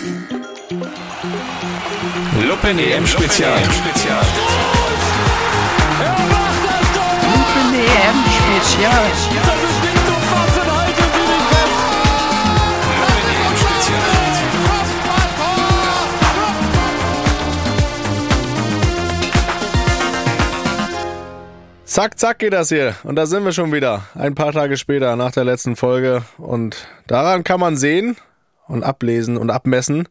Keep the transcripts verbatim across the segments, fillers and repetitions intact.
Luppen-E M-Spezial. Luppen-E M-Spezial. Das ist nicht zu fassen, halten Sie dich fest! Luppen-E M-Spezial. Zack, zack geht das hier. Und da sind wir schon wieder. Ein paar Tage später nach der letzten Folge. Und daran kann man sehen und ablesen und abmessen,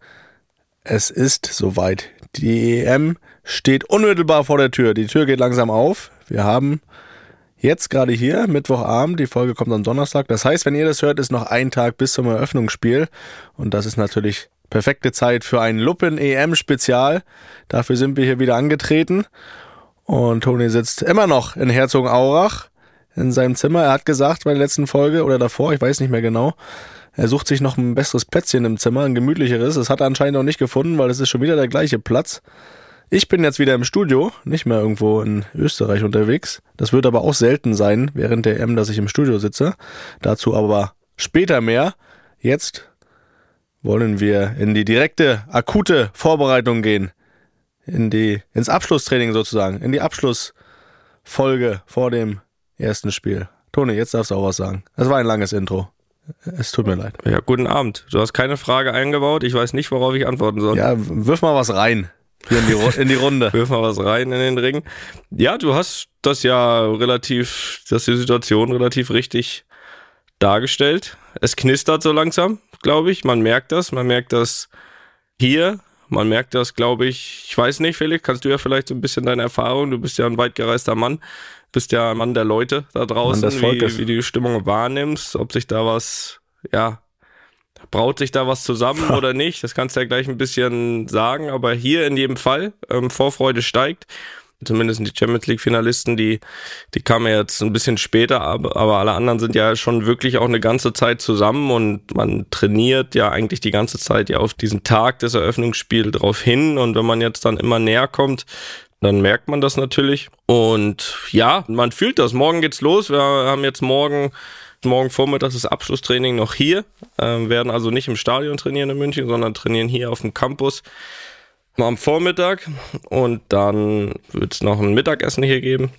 es ist soweit. Die E M steht unmittelbar vor der Tür. Die Tür geht langsam auf. Wir haben jetzt gerade hier, Mittwochabend, die Folge kommt am Donnerstag. Das heißt, wenn ihr das hört, ist noch ein Tag bis zum Eröffnungsspiel. Und das ist natürlich perfekte Zeit für ein Luppen-E M-Spezial. Dafür sind wir hier wieder angetreten. Und Toni sitzt immer noch in Herzogenaurach in seinem Zimmer. Er hat gesagt bei der letzten Folge oder davor, ich weiß nicht mehr genau, er sucht sich noch ein besseres Plätzchen im Zimmer, ein gemütlicheres. Das hat er anscheinend noch nicht gefunden, weil es ist schon wieder der gleiche Platz. Ich bin jetzt wieder im Studio, nicht mehr irgendwo in Österreich unterwegs. Das wird aber auch selten sein während der E M, dass ich im Studio sitze. Dazu aber später mehr. Jetzt wollen wir in die direkte, akute Vorbereitung gehen. In die, ins Abschlusstraining sozusagen, in die Abschlussfolge vor dem ersten Spiel. Toni, jetzt darfst du auch was sagen. Es war ein langes Intro. Es tut mir leid. Ja, guten Abend. Du hast keine Frage eingebaut. Ich weiß nicht, worauf ich antworten soll. Ja, wirf mal was rein. Hier in die, in die Runde. Wirf mal was rein in den Ring. Ja, du hast das ja relativ, das die Situation relativ richtig dargestellt. Es knistert so langsam, glaube ich. Man merkt das. Man merkt das hier. Man merkt das, glaube ich, ich weiß nicht, Felix, kannst du ja vielleicht so ein bisschen deine Erfahrung, du bist ja ein weit gereister Mann, bist ja ein Mann der Leute da draußen, wie, wie du die Stimmung wahrnimmst, ob sich da was, ja, braut sich da was zusammen oder nicht, das kannst du ja gleich ein bisschen sagen, aber hier in jedem Fall, ähm, Vorfreude steigt. Zumindest die Champions League Finalisten, die, die kamen jetzt ein bisschen später, aber, aber alle anderen sind ja schon wirklich auch eine ganze Zeit zusammen und man trainiert ja eigentlich die ganze Zeit ja auf diesen Tag des Eröffnungsspiels drauf hin und wenn man jetzt dann immer näher kommt, dann merkt man das natürlich und ja, man fühlt das. Morgen geht's los, wir haben jetzt morgen Morgen Vormittag das Abschlusstraining noch hier, äh, werden also nicht im Stadion trainieren in München, sondern trainieren hier auf dem Campus am Vormittag und dann wird es noch ein Mittagessen hier geben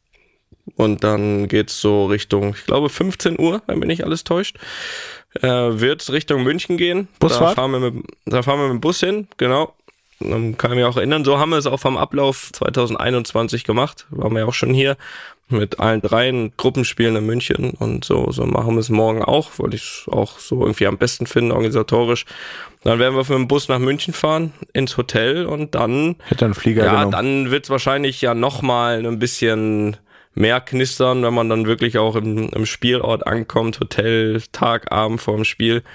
und dann geht's so Richtung, ich glaube fünfzehn Uhr, wenn mich nicht alles täuscht, äh, wird es Richtung München gehen. Busfahrt? Da fahren wir mit, da fahren wir mit dem Bus hin, genau. Dann kann ich mich auch erinnern, so haben wir es auch vom Ablauf zwanzig einundzwanzig gemacht, waren wir ja auch schon hier mit allen dreien Gruppenspielen in München und so, so machen wir es morgen auch, weil ich es auch so irgendwie am besten finde, organisatorisch. Dann werden wir mit dem Bus nach München fahren, ins Hotel und dann, hätte einen Flieger ja, genommen. dann wird es wahrscheinlich ja nochmal ein bisschen mehr knistern, wenn man dann wirklich auch im, im Spielort ankommt, Hotel, Tag, Abend vor dem Spiel.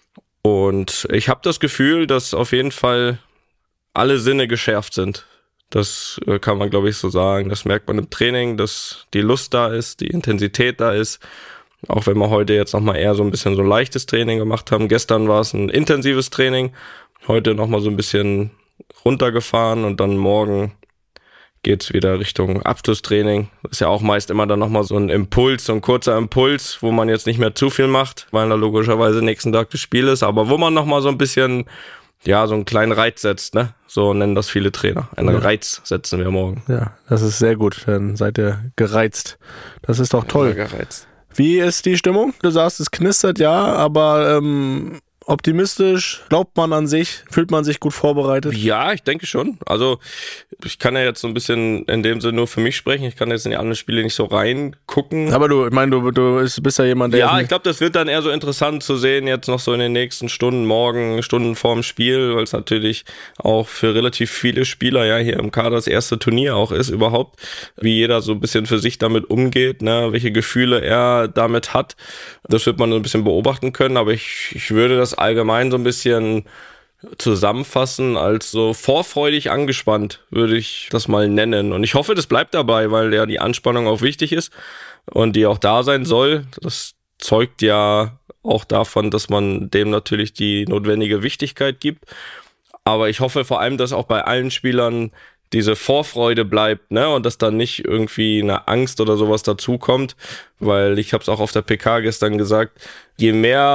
Und ich habe das Gefühl, dass auf jeden Fall alle Sinne geschärft sind. Das äh, kann man, glaube ich, so sagen. Das merkt man im Training, dass die Lust da ist, die Intensität da ist. Auch wenn wir heute jetzt nochmal eher so ein bisschen so leichtes Training gemacht haben. Gestern war es ein intensives Training. Heute nochmal so ein bisschen runtergefahren und dann morgen geht's wieder Richtung Abschlusstraining. Das ist ja auch meist immer dann nochmal so ein Impuls, so ein kurzer Impuls, wo man jetzt nicht mehr zu viel macht, weil da logischerweise nächsten Tag das Spiel ist, aber wo man nochmal so ein bisschen, ja, so einen kleinen Reiz setzt, ne? So nennen das viele Trainer. Einen ja. Reiz setzen wir morgen. Ja, das ist sehr gut. Dann seid ihr gereizt. Das ist doch toll. Ja, gereizt. Wie ist die Stimmung? Du sagst, es knistert, ja, aber ähm, optimistisch, glaubt man an sich, fühlt man sich gut vorbereitet? Ja, ich denke schon. Also ich kann ja jetzt so ein bisschen in dem Sinne nur für mich sprechen. Ich kann jetzt in die anderen Spiele nicht so reingucken. Aber du, ich meine, du, du bist ja jemand, der... Ja, ich glaube, das wird dann eher so interessant zu sehen, jetzt noch so in den nächsten Stunden, morgen, Stunden vorm Spiel, weil es natürlich auch für relativ viele Spieler ja hier im Kader das erste Turnier auch ist überhaupt, wie jeder so ein bisschen für sich damit umgeht, ne, welche Gefühle er damit hat. Das wird man so ein bisschen beobachten können, aber ich, ich würde das allgemein so ein bisschen zusammenfassen als so vorfreudig angespannt, würde ich das mal nennen. Und ich hoffe, das bleibt dabei, weil ja die Anspannung auch wichtig ist und die auch da sein soll. Das zeugt ja auch davon, dass man dem natürlich die notwendige Wichtigkeit gibt. Aber ich hoffe vor allem, dass auch bei allen Spielern diese Vorfreude bleibt, ne, und dass dann nicht irgendwie eine Angst oder sowas dazukommt, weil ich habe es auch auf der P K gestern gesagt, je mehr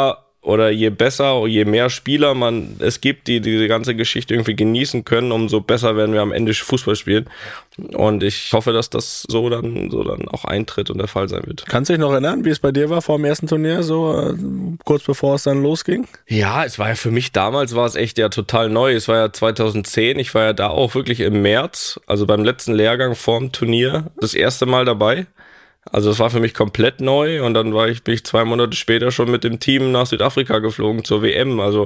oder je besser, je mehr Spieler man es gibt, die diese ganze Geschichte irgendwie genießen können, umso besser werden wir am Ende Fußball spielen. Und ich hoffe, dass das so dann, so dann auch eintritt und der Fall sein wird. Kannst du dich noch erinnern, wie es bei dir war vor dem ersten Turnier, so äh, kurz bevor es dann losging? Ja, es war ja für mich damals, war es echt ja total neu. Es war ja zweitausendzehn, ich war ja da auch wirklich im März, also beim letzten Lehrgang vorm Turnier, das erste Mal dabei. Also es war für mich komplett neu und dann war ich, bin ich zwei Monate später schon mit dem Team nach Südafrika geflogen zur W M. Also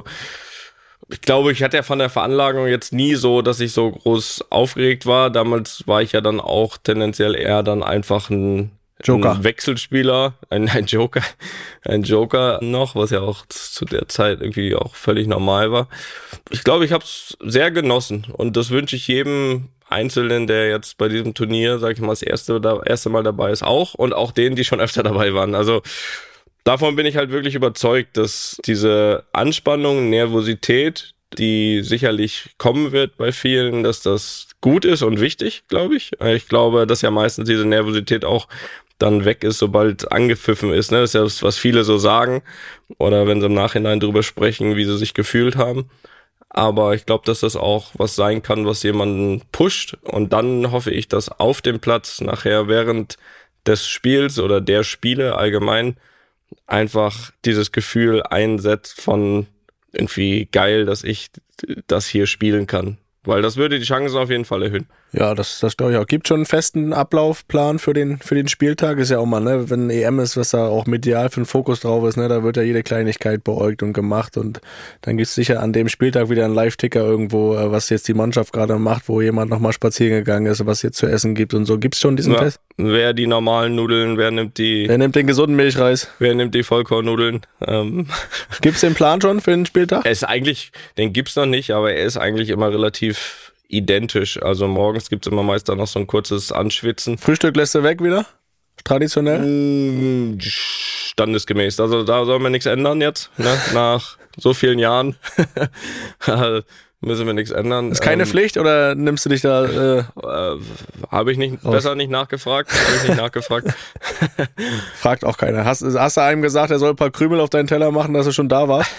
ich glaube, ich hatte ja von der Veranlagung jetzt nie so, dass ich so groß aufgeregt war. Damals war ich ja dann auch tendenziell eher dann einfach ein, Joker. ein Wechselspieler, ein, ein Joker, ein Joker noch, was ja auch zu der Zeit irgendwie auch völlig normal war. Ich glaube, ich habe es sehr genossen und das wünsche ich jedem Einzelnen, der jetzt bei diesem Turnier, sag ich mal, das erste, das erste Mal dabei ist, auch und auch denen, die schon öfter dabei waren. Also davon bin ich halt wirklich überzeugt, dass diese Anspannung, Nervosität, die sicherlich kommen wird bei vielen, dass das gut ist und wichtig, glaube ich. Ich glaube, dass ja meistens diese Nervosität auch dann weg ist, sobald angepfiffen ist. Das ist ja das, was viele so sagen oder wenn sie im Nachhinein drüber sprechen, wie sie sich gefühlt haben. Aber ich glaube, dass das auch was sein kann, was jemanden pusht. Und dann hoffe ich, dass auf dem Platz nachher während des Spiels oder der Spiele allgemein einfach dieses Gefühl einsetzt von irgendwie geil, dass ich das hier spielen kann. Weil das würde die Chancen auf jeden Fall erhöhen. Ja, das, das glaube ich auch. Gibt schon einen festen Ablaufplan für den, für den Spieltag. Ist ja auch mal, ne, wenn E M ist, was da auch medial für einen Fokus drauf ist, ne, da wird ja jede Kleinigkeit beäugt und gemacht und dann gibt's sicher an dem Spieltag wieder einen Live-Ticker irgendwo, was jetzt die Mannschaft gerade macht, wo jemand nochmal spazieren gegangen ist, was jetzt zu essen gibt und so. Gibt's schon diesen Ja, Fest? wer die normalen Nudeln, wer nimmt die, Wer nimmt den gesunden Milchreis? wer nimmt die Vollkornnudeln? Ähm, Gibt's den Plan schon für den Spieltag? er ist eigentlich, den gibt's noch nicht, aber er ist eigentlich immer relativ identisch. Also morgens gibt's immer meist dann noch so ein kurzes Anschwitzen. Frühstück lässt du weg wieder? Traditionell? Mm, Standesgemäß. Also da soll man nichts ändern jetzt, ne? Nach so vielen Jahren. Müssen wir nichts ändern. Ist keine ähm, Pflicht oder nimmst du dich da... Äh, äh, Habe ich nicht, Aus. besser nicht nachgefragt. Habe ich nicht nachgefragt. fragt auch keiner. Hast, hast du einem gesagt, er soll ein paar Krümel auf deinen Teller machen, dass er schon da war?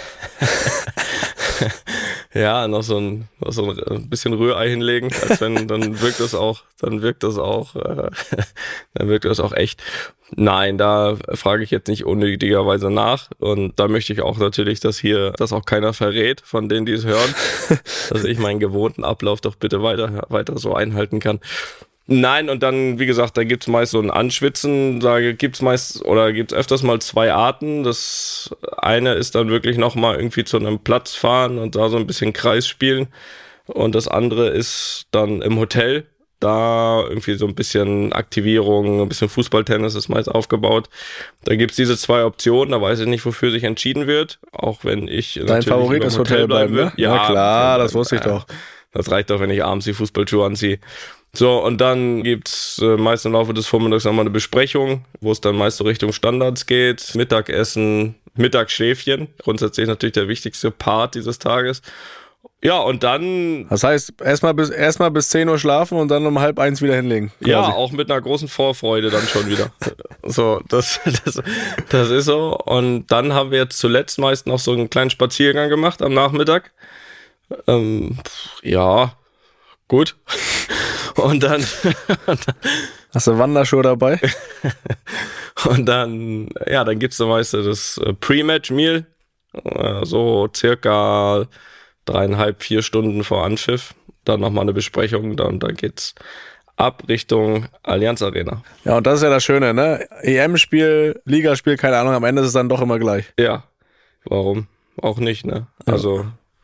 Ja, noch so ein, noch so ein bisschen Rührei hinlegen, als wenn, dann wirkt das auch, dann wirkt das auch, äh, dann wirkt das auch echt. Nein, da frage ich jetzt nicht unnötigerweise nach und da möchte ich auch natürlich, dass hier, dass auch keiner verrät von denen, die es hören, dass ich meinen gewohnten Ablauf doch bitte weiter, weiter so einhalten kann. Nein, und dann, wie gesagt, da gibt's meist so ein Anschwitzen, da gibt's meist, oder gibt's öfters mal zwei Arten. Das eine ist dann wirklich nochmal irgendwie zu einem Platz fahren und da so ein bisschen Kreis spielen. Und das andere ist dann im Hotel, da irgendwie so ein bisschen Aktivierung, ein bisschen Fußballtennis ist meist aufgebaut. Da gibt's diese zwei Optionen, da weiß ich nicht, wofür sich entschieden wird, auch wenn ich Dein natürlich Favorit im ist Hotel bleiben, ne? Ja, ja klar, das Hotel wusste ich bleiben. doch. Das reicht doch, wenn ich abends die Fußballschuhe anziehe. So, und dann gibt's äh, meist im Laufe des Vormittags nochmal eine Besprechung, wo es dann meist so Richtung Standards geht. Mittagessen, Mittagsschläfchen. Grundsätzlich natürlich der wichtigste Part dieses Tages. Ja, und dann... Das heißt, erstmal bis, erstmal bis zehn Uhr schlafen und dann um halb eins wieder hinlegen. Quasi. Ja, auch mit einer großen Vorfreude dann schon wieder. So, das, das, das ist so. Und dann haben wir jetzt zuletzt meist noch so einen kleinen Spaziergang gemacht am Nachmittag. Ähm, ja, gut. Und dann, und dann Hast du Wanderschuhe dabei? und dann, ja, dann gibt's dann meist das Pre-Match-Meal, äh, so circa dreieinhalb, vier Stunden vor Anpfiff. Dann nochmal eine Besprechung, dann, dann geht's ab Richtung Allianz Arena. Ja, und das ist ja das Schöne, ne? E M-Spiel, Ligaspiel, keine Ahnung, am Ende ist es dann doch immer gleich. Ja, warum? Auch nicht, ne? Also,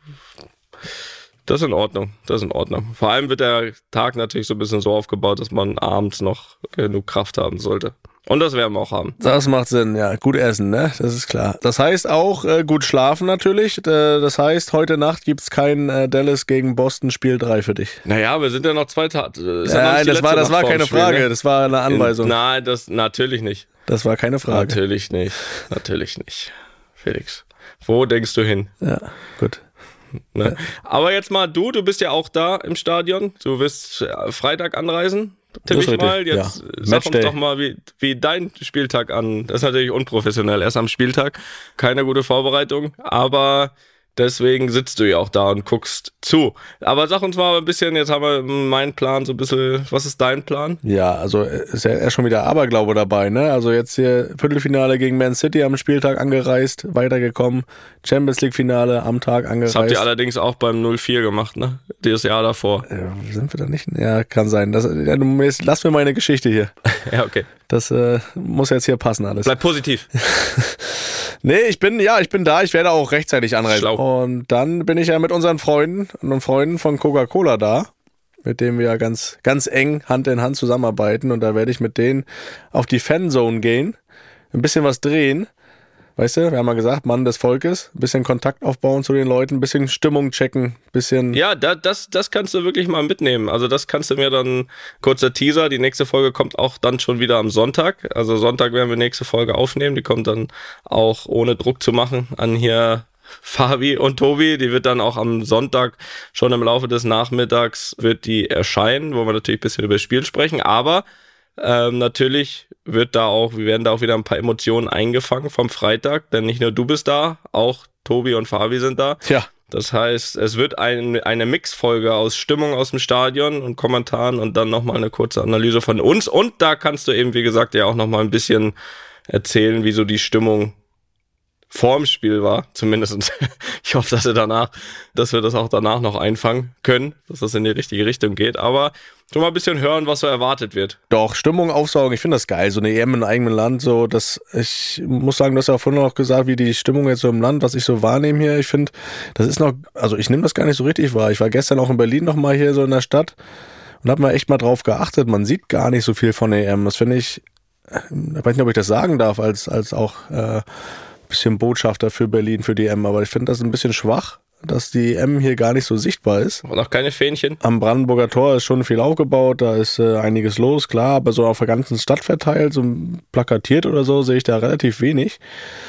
das ist in Ordnung, das ist in Ordnung. Vor allem wird der Tag natürlich so ein bisschen so aufgebaut, dass man abends noch genug Kraft haben sollte. Und das werden wir auch haben. Das macht Sinn, ja. Gut essen, ne? Das ist klar. Das heißt auch äh, gut schlafen natürlich. Äh, das heißt, heute Nacht gibt's kein äh, Dallas gegen Boston Spiel drei für dich. Naja, wir sind ja noch zwei Tage. Ja, das war, das war keine Frage, Ne? das war eine Anweisung. Nein, das natürlich nicht. Das war keine Frage. Natürlich nicht. Natürlich nicht. Felix, wo denkst du hin? Ja, gut. Ne? Aber jetzt mal du, du bist ja auch da im Stadion. Du wirst Freitag anreisen. tippe ich richtig, mal. Jetzt ja. sag uns Matchday. doch mal, wie, wie dein Spieltag an. Das ist natürlich unprofessionell, erst am Spieltag. Keine gute Vorbereitung, aber deswegen sitzt du ja auch da und guckst zu. Aber sag uns mal ein bisschen, jetzt haben wir meinen Plan so ein bisschen, was ist dein Plan? Ja, also ist ja erst schon wieder Aberglaube dabei, ne? Also jetzt hier Viertelfinale gegen Man City am Spieltag angereist, weitergekommen, Champions League Finale am Tag angereist. Das habt ihr allerdings auch beim null vier gemacht, ne? Das Jahr davor. äh, sind wir da nicht? Ja, kann sein. Das, ja, du, jetzt, lass mir meine Geschichte hier. Ja, okay. Das äh, muss jetzt hier passen alles. Bleib positiv. Nee, ich bin, ja, ich bin da, ich werde auch rechtzeitig anreisen. Schlau. Und dann bin ich ja mit unseren Freunden und Freunden von Coca-Cola da, mit denen wir ja ganz, ganz eng Hand in Hand zusammenarbeiten. Und da werde ich mit denen auf die Fanzone gehen, ein bisschen was drehen. Weißt du, wir haben mal gesagt, Mann des Volkes, ein bisschen Kontakt aufbauen zu den Leuten, ein bisschen Stimmung checken, ein bisschen... Ja, da, das, das kannst du wirklich mal mitnehmen. Also das kannst du mir dann, kurzer Teaser, die nächste Folge kommt auch dann schon wieder am Sonntag. Also Sonntag werden wir nächste Folge aufnehmen, die kommt dann auch ohne Druck zu machen an hier Fabi und Tobi. Die wird dann auch am Sonntag schon im Laufe des Nachmittags wird die erscheinen, wo wir natürlich ein bisschen über das Spiel sprechen, aber ähm, natürlich wird da auch, wir werden da auch wieder ein paar Emotionen eingefangen vom Freitag, denn nicht nur du bist da, auch Tobi und Fabi sind da. Ja. Das heißt, es wird ein, eine Mixfolge aus Stimmung aus dem Stadion und Kommentaren und dann nochmal eine kurze Analyse von uns. Und da kannst du eben, wie gesagt, ja auch nochmal ein bisschen erzählen, wie so die Stimmung vorm Spiel war. Zumindest, ich hoffe, dass wir danach, dass wir das auch danach noch einfangen können, dass das in die richtige Richtung geht. Aber schon mal ein bisschen hören, was so erwartet wird. Doch, Stimmung aufsaugen, ich finde das geil, so eine E M in eigenem Land, so, das, ich muss sagen, du hast ja vorhin noch gesagt, wie die Stimmung jetzt so im Land, was ich so wahrnehme hier, ich finde, das ist noch, also ich nehme das gar nicht so richtig wahr, ich war gestern auch in Berlin nochmal hier so in der Stadt und habe mal echt mal drauf geachtet, man sieht gar nicht so viel von der E M, das finde ich, ich weiß nicht, ob ich das sagen darf, als, als auch, äh, bisschen Botschafter für Berlin, für die E M, aber ich finde das ein bisschen schwach, dass die E M hier gar nicht so sichtbar ist. Und auch keine Fähnchen. Am Brandenburger Tor ist schon viel aufgebaut, da ist äh, einiges los, klar, aber so auf der ganzen Stadt verteilt, so plakatiert oder so, sehe ich da relativ wenig.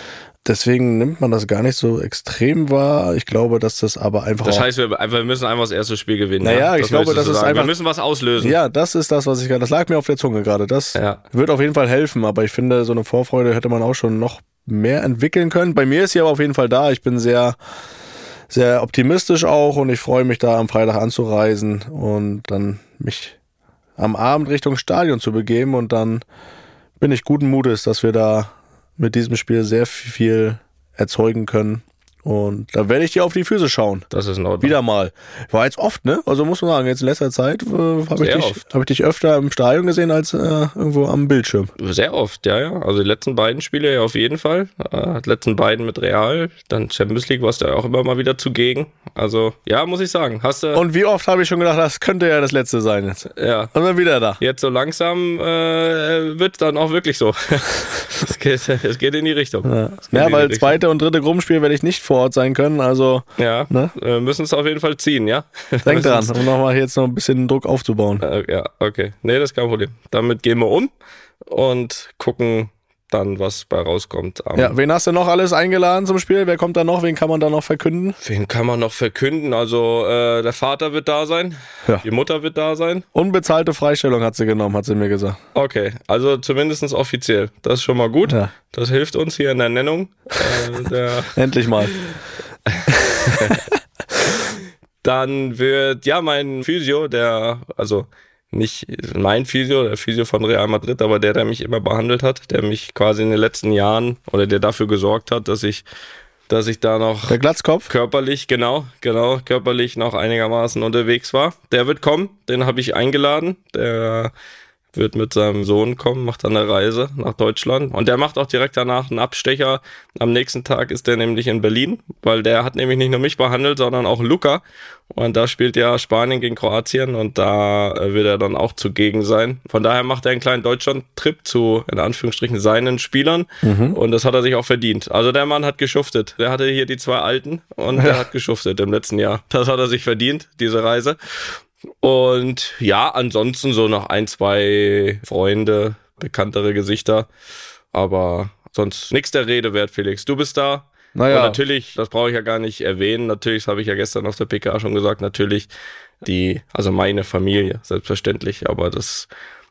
Deswegen nimmt man das gar nicht so extrem wahr. Ich glaube, dass das aber einfach Das auch... heißt, wir, wir müssen einfach das erste Spiel gewinnen. Naja, ja? ich glaube, das möchtest du ist sagen. einfach- Wir müssen was auslösen. Ja, das ist das, was ich gerade... Das lag mir auf der Zunge gerade. Das Ja. wird auf jeden Fall helfen, aber ich finde, so eine Vorfreude hätte man auch schon noch mehr entwickeln können. Bei mir ist sie aber auf jeden Fall da. Ich bin sehr, sehr optimistisch auch und ich freue mich da am Freitag anzureisen und dann mich am Abend Richtung Stadion zu begeben und dann bin ich guten Mutes, dass wir da mit diesem Spiel sehr viel erzeugen können. Und da werde ich dir auf die Füße schauen. Das ist in Ordnung. Wieder mal. War jetzt oft, ne? Also muss man sagen, jetzt in letzter Zeit äh, habe ich, Sehr dich- oft. hab ich dich öfter im Stadion gesehen als äh, irgendwo am Bildschirm. Sehr oft, ja, ja. Also die letzten beiden Spiele ja auf jeden Fall. Äh, die letzten beiden mit Real. Dann Champions League warst du ja auch immer mal wieder zugegen. Also, ja, muss ich sagen. Hast du, Und wie oft habe ich schon gedacht, das könnte ja das letzte sein jetzt. ja. Und dann wieder da. Jetzt so langsam äh, wird dann auch wirklich so. Es geht, es geht in die Richtung. Ja, Es geht ja in die weil Richtung. zweite und dritte Gruppenspiel werde ich nicht vor Ort sein können, also Ja, Ne? äh, müssen es auf jeden Fall ziehen, ja? denk dran, Müssen's- um nochmal jetzt noch ein bisschen Druck aufzubauen. Äh, ja, okay. Nee, das ist kein Problem. Damit gehen wir um und gucken dann, was bei rauskommt. Am Ja, wen hast du noch alles eingeladen zum Spiel? Wer kommt da noch? Wen kann man da noch verkünden? Wen kann man noch verkünden? Also, äh, der Vater wird da sein. Ja. Die Mutter wird da sein. Unbezahlte Freistellung hat sie genommen, hat sie mir gesagt. Okay, also zumindest offiziell. Das ist schon mal gut. Ja. Das hilft uns hier in der Nennung. äh, der Endlich mal. Dann wird, ja, mein Physio, der, also nicht mein Physio, der Physio von Real Madrid, aber der, der mich immer behandelt hat, der mich quasi in den letzten Jahren oder der dafür gesorgt hat, dass ich, dass ich da noch Der Glatzkopf? körperlich, genau, genau, körperlich noch einigermaßen unterwegs war. Der wird kommen, den habe ich eingeladen. Der wird mit seinem Sohn kommen, macht dann eine Reise nach Deutschland. Und der macht auch direkt danach einen Abstecher. Am nächsten Tag ist der nämlich in Berlin, weil der hat nämlich nicht nur mich behandelt, sondern auch Luca. Und da spielt ja Spanien gegen Kroatien und da äh, wird er dann auch zugegen sein. Von daher macht er einen kleinen Deutschland-Trip zu, in Anführungsstrichen, seinen Spielern. Und das hat er sich auch verdient. Also der Mann hat geschuftet. Der hatte hier die zwei Alten und der hat geschuftet im letzten Jahr. Das hat er sich verdient, diese Reise. Und ja, ansonsten so noch ein, zwei Freunde, bekanntere Gesichter. Aber sonst nichts der Rede wert, Felix. Du bist da. Naja. Und natürlich, das brauche ich ja gar nicht erwähnen, natürlich, das habe ich ja gestern auf der P K schon gesagt, natürlich die, also meine Familie, selbstverständlich, aber das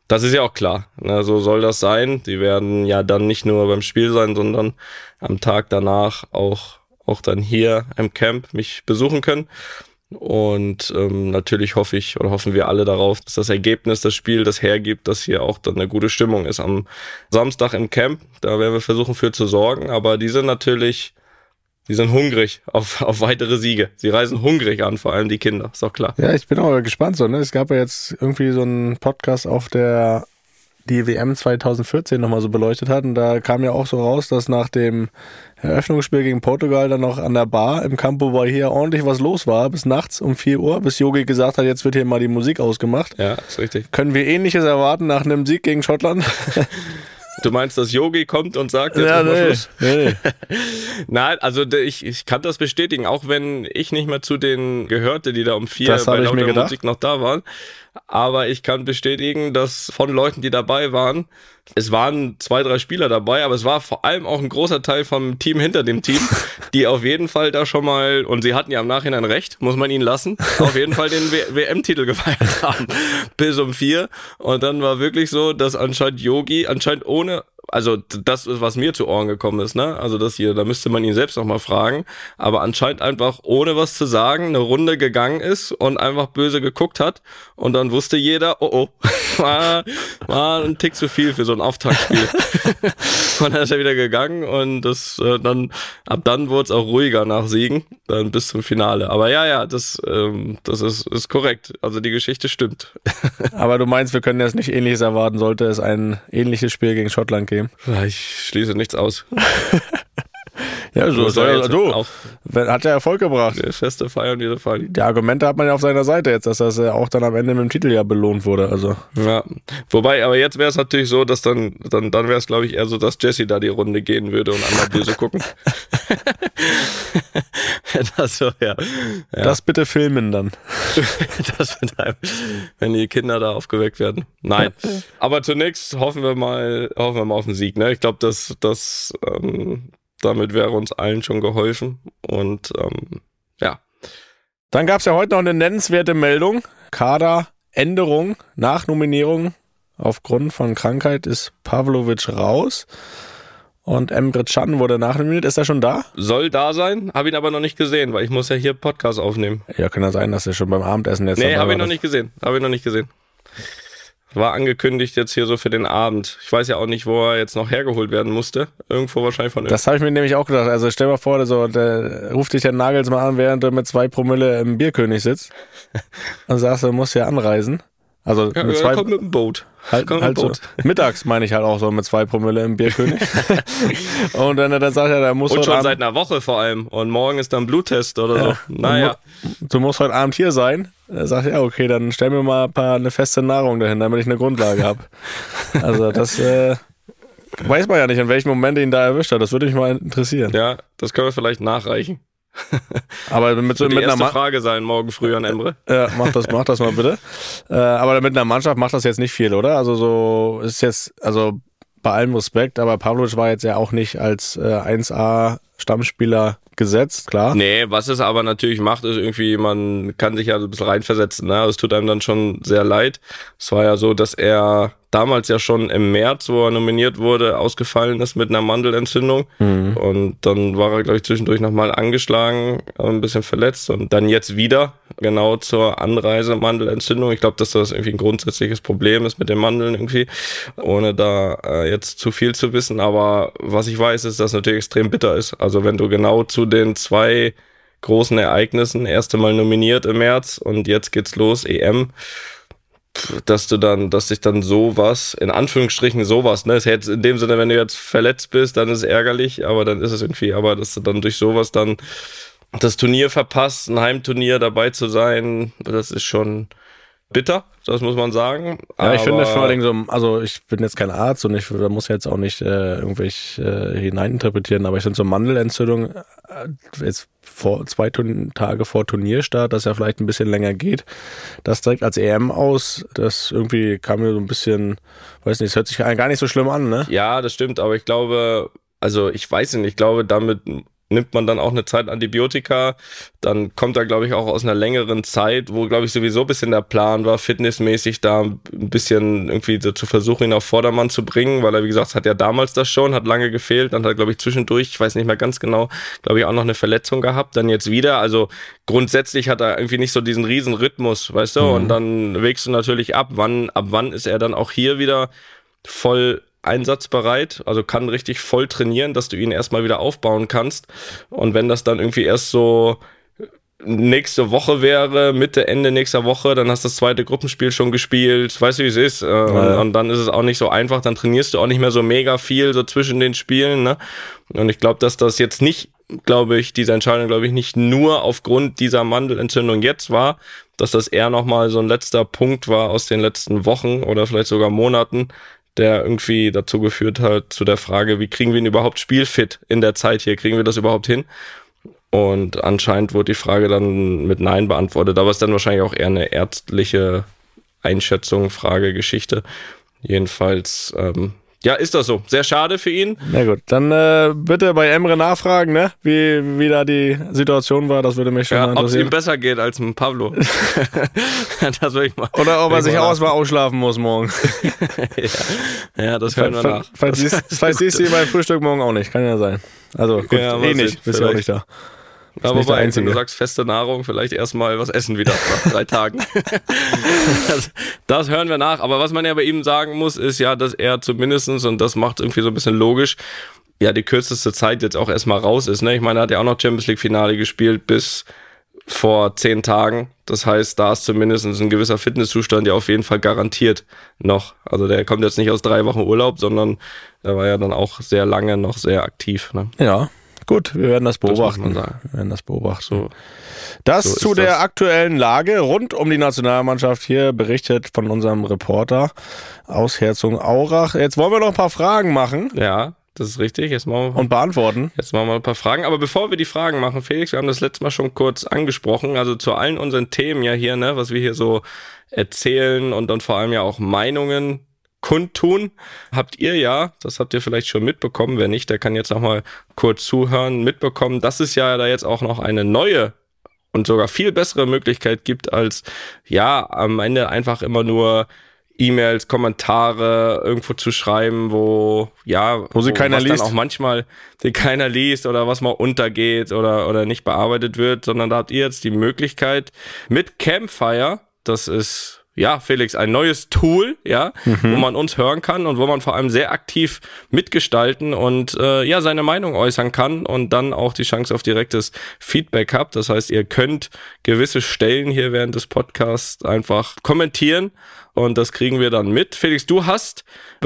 das ist ja auch klar. Ne? So soll das sein. Die werden ja dann nicht nur beim Spiel sein, sondern am Tag danach auch, auch dann hier im Camp mich besuchen können. Und ähm, natürlich hoffe ich oder hoffen wir alle darauf, dass das Ergebnis, das Spiel, das hergibt, dass hier auch dann eine gute Stimmung ist am Samstag im Camp. Da werden wir versuchen für zu sorgen, aber die sind natürlich, die sind hungrig auf, auf weitere Siege. Sie reisen hungrig an, vor allem die Kinder, ist doch klar. Ja, ich bin auch gespannt so, ne? Es gab ja jetzt irgendwie so einen Podcast auf der die W M zwanzig vierzehn nochmal so beleuchtet hat. Und da kam ja auch so raus, dass nach dem Eröffnungsspiel gegen Portugal dann noch an der Bar im Campo Bahia ordentlich was los war, bis nachts um vier Uhr, bis Jogi gesagt hat, jetzt wird hier mal die Musik ausgemacht. Ja, ist richtig. Können wir Ähnliches erwarten nach einem Sieg gegen Schottland? Du meinst, dass Yogi kommt und sagt, jetzt ja, ist mal nee, Schluss? Nee. Nein, also ich, ich kann das bestätigen, auch wenn ich nicht mehr zu den gehörte, die da um vier Das bei hab ich mir lauter gedacht. Musik noch da waren. Aber ich kann bestätigen, dass von Leuten, die dabei waren, es waren zwei, drei Spieler dabei, aber es war vor allem auch ein großer Teil vom Team hinter dem Team, die auf jeden Fall da schon mal, und sie hatten ja im Nachhinein recht, muss man ihnen lassen, auf jeden Fall den W M-Titel gefeiert haben, bis um vier. Und dann war wirklich so, dass anscheinend Yogi, anscheinend ohne, also das ist, was mir zu Ohren gekommen ist, ne? Also das hier, da müsste man ihn selbst noch mal fragen, aber anscheinend einfach ohne was zu sagen eine Runde gegangen ist und einfach böse geguckt hat und dann wusste jeder, oh oh, war, war ein Tick zu viel für so ein Auftaktspiel. Und dann ist er wieder gegangen und das äh, dann ab dann wurde es auch ruhiger nach Siegen, dann bis zum Finale. Aber ja, ja, das ähm, das ist ist korrekt. Also die Geschichte stimmt. Aber du meinst, wir können jetzt nicht Ähnliches erwarten, sollte es ein ähnliches Spiel gegen Schottland geben? Ich schließe nichts aus. Ja, so soll ja, du. Auch Hat ja Erfolg gebracht. Feste feiern, wieder feiern. Die Argumente hat man ja auf seiner Seite jetzt, dass das ja auch dann am Ende mit dem Titel ja belohnt wurde. Also. Ja, wobei, aber jetzt wäre es natürlich so, dass dann, dann, dann wäre es, glaube ich, eher so, dass Jesse da die Runde gehen würde und einmal böse gucken. das so, ja. ja. Das bitte filmen dann. das mit einem, wenn die Kinder da aufgeweckt werden. Nein. Aber zunächst hoffen wir mal, hoffen wir mal auf den Sieg. Ne? Ich glaube, dass das ähm, damit wäre uns allen schon geholfen. Und ähm, ja. Dann gab es ja heute noch eine nennenswerte Meldung. Kaderänderung nach Nominierung. Aufgrund von Krankheit ist Pavlovic raus. Und Emre Can wurde nachnominiert. Ist er schon da? Soll da sein, habe ihn aber noch nicht gesehen, weil ich muss ja hier Podcast aufnehmen. Ja, kann ja sein, dass er schon beim Abendessen jetzt Nee, dabei habe ich war. noch nicht gesehen. Habe ich noch nicht gesehen. War angekündigt jetzt hier so für den Abend. Ich weiß ja auch nicht, wo er jetzt noch hergeholt werden musste. Irgendwo wahrscheinlich von Das habe ich mir nämlich auch gedacht. Also stell mal vor, so, der ruft dich der Nagelsmann an, während er mit zwei Promille im Bierkönig sitzt. Und sagst, du musst ja anreisen. Also ja, mit er zwei, kommt mit dem Boot. halt, kommt halt mit dem so, Boot. mittags meine ich halt auch so mit zwei Promille im Bierkönig. Und wenn er dann sagt, ja, der muss Und heute schon Abend, seit einer Woche vor allem. Und morgen ist dann Bluttest oder so. Naja. du musst heute Abend hier sein. Er sagt, ja, okay, dann stell mir mal ein paar, eine feste Nahrung dahin, damit ich eine Grundlage habe. Also das äh, weiß man ja nicht, in welchem Moment er ihn da erwischt hat. Das würde mich mal interessieren. Ja, das können wir vielleicht nachreichen. Aber mit, so, Wird die mit einer erste Ma- Frage sein, morgen früh an Emre. Ja, mach das, mach das mal bitte. Äh, aber mit einer Mannschaft macht das jetzt nicht viel, oder? Also so ist jetzt, also bei allem Respekt, aber Pavlovic war jetzt ja auch nicht als äh, eins A Stammspieler gesetzt, klar. Nee, was es aber natürlich macht, ist irgendwie, man kann sich ja so ein bisschen reinversetzen. Ne? Es tut einem dann schon sehr leid. Es war ja so, dass er damals ja schon im März, wo er nominiert wurde, ausgefallen ist mit einer Mandelentzündung. Mhm. Und dann war er, glaube ich, zwischendurch nochmal angeschlagen, ein bisschen verletzt. Und dann jetzt wieder, genau zur Anreise Mandelentzündung. Ich glaube, dass das irgendwie ein grundsätzliches Problem ist mit den Mandeln irgendwie, ohne da äh, jetzt zu viel zu wissen. Aber was ich weiß, ist, dass es natürlich extrem bitter ist. Also wenn du genau zu den zwei großen Ereignissen, erste Mal nominiert im März und jetzt geht's los, E M, dass du dann, dass sich dann sowas, in Anführungsstrichen sowas, ne, ist jetzt in dem Sinne, wenn du jetzt verletzt bist, dann ist es ärgerlich, aber dann ist es irgendwie, aber dass du dann durch sowas dann das Turnier verpasst, ein Heimturnier dabei zu sein, das ist schon bitter, das muss man sagen. Ja, ich aber finde vor allem so, also ich bin jetzt kein Arzt und ich da muss jetzt auch nicht äh, irgendwelche äh, hineininterpretieren, aber ich finde so Mandelentzündung äh, jetzt vor zwei Tun- Tage vor Turnierstart, dass ja vielleicht ein bisschen länger geht, das direkt als E M aus, das irgendwie kam mir so ein bisschen, weiß nicht, es hört sich gar nicht so schlimm an, ne? Ja, das stimmt, aber ich glaube, also ich weiß nicht, ich glaube, damit nimmt man dann auch eine Zeit Antibiotika, dann kommt er, glaube ich, auch aus einer längeren Zeit, wo, glaube ich, sowieso ein bisschen der Plan war, fitnessmäßig da ein bisschen irgendwie so zu versuchen, ihn auf Vordermann zu bringen, weil er, wie gesagt, hat ja damals das schon, hat lange gefehlt, dann hat er, glaube ich, zwischendurch, ich weiß nicht mehr ganz genau, glaube ich, auch noch eine Verletzung gehabt, dann jetzt wieder, also grundsätzlich hat er irgendwie nicht so diesen riesen Rhythmus, weißt du, mhm. und dann wägst du natürlich ab, wann, ab wann ist er dann auch hier wieder voll einsatzbereit, also kann richtig voll trainieren, dass du ihn erstmal wieder aufbauen kannst. Und wenn das dann irgendwie erst so nächste Woche wäre, Mitte, Ende nächster Woche, dann hast du das zweite Gruppenspiel schon gespielt, weißt du, wie es ist. Äh, ja. und, und dann ist es auch nicht so einfach, dann trainierst du auch nicht mehr so mega viel so zwischen den Spielen. Ne? Und ich glaube, dass das jetzt nicht, glaube ich, diese Entscheidung, glaube ich, nicht nur aufgrund dieser Mandelentzündung jetzt war, dass das eher nochmal so ein letzter Punkt war aus den letzten Wochen oder vielleicht sogar Monaten, der irgendwie dazu geführt hat, zu der Frage, wie kriegen wir ihn überhaupt spielfit in der Zeit hier? Kriegen wir das überhaupt hin? Und anscheinend wurde die Frage dann mit Nein beantwortet, aber es ist dann wahrscheinlich auch eher eine ärztliche Einschätzung, Frage, Geschichte. Jedenfalls, ähm, ja, ist das so. Sehr schade für ihn. Na gut, dann äh, bitte bei Emre nachfragen, ne? wie, wie da die Situation war, das würde mich schon ja, mal interessieren. Ob es ihm besser geht als mit Pablo. Das will ich mal. Oder ob er sich auch mal ausschlafen muss morgen. ja. ja, das hören wir nach. Falls siehst du ihn beim Frühstück morgen auch nicht, kann ja sein. Also gut, ja, eh nicht, bist du auch nicht da. Ja, wobei, wenn du sagst feste Nahrung, vielleicht erstmal was essen wieder nach drei Tagen. das, das hören wir nach. Aber was man ja bei ihm sagen muss, ist ja, dass er zumindestens, und das macht irgendwie so ein bisschen logisch, ja, die kürzeste Zeit jetzt auch erstmal raus ist. Ne? Ich meine, er hat ja auch noch Champions League Finale gespielt bis vor zehn Tagen. Das heißt, da ist zumindest ein gewisser Fitnesszustand ja auf jeden Fall garantiert noch. Also der kommt jetzt nicht aus drei Wochen Urlaub, sondern der war ja dann auch sehr lange noch sehr aktiv. Ne? Ja. Gut, wir werden das beobachten. Das wir werden das beobachten. So, das so zu der das. aktuellen Lage rund um die Nationalmannschaft hier berichtet von unserem Reporter aus Herzogenaurach. Jetzt wollen wir noch ein paar Fragen machen. Ja, das ist richtig. Jetzt machen wir und beantworten. Jetzt machen wir ein paar Fragen. Aber bevor wir die Fragen machen, Felix, wir haben das letzte Mal schon kurz angesprochen. Also zu allen unseren Themen ja hier, ne, was wir hier so erzählen und dann vor allem ja auch Meinungen kundtun, habt ihr ja, das habt ihr vielleicht schon mitbekommen, wer nicht, der kann jetzt nochmal kurz zuhören, mitbekommen, dass es ja da jetzt auch noch eine neue und sogar viel bessere Möglichkeit gibt, als ja, am Ende einfach immer nur E-Mails, Kommentare irgendwo zu schreiben, wo ja, wo sie wo, keiner was liest, dann auch manchmal die keiner liest oder was mal untergeht oder oder nicht bearbeitet wird, sondern da habt ihr jetzt die Möglichkeit mit Campfire, das ist ja, Felix, ein neues Tool, ja, mhm. wo man uns hören kann und wo man vor allem sehr aktiv mitgestalten und äh, ja seine Meinung äußern kann und dann auch die Chance auf direktes Feedback habt. Das heißt, ihr könnt gewisse Stellen hier während des Podcasts einfach kommentieren und das kriegen wir dann mit. Felix, du hast,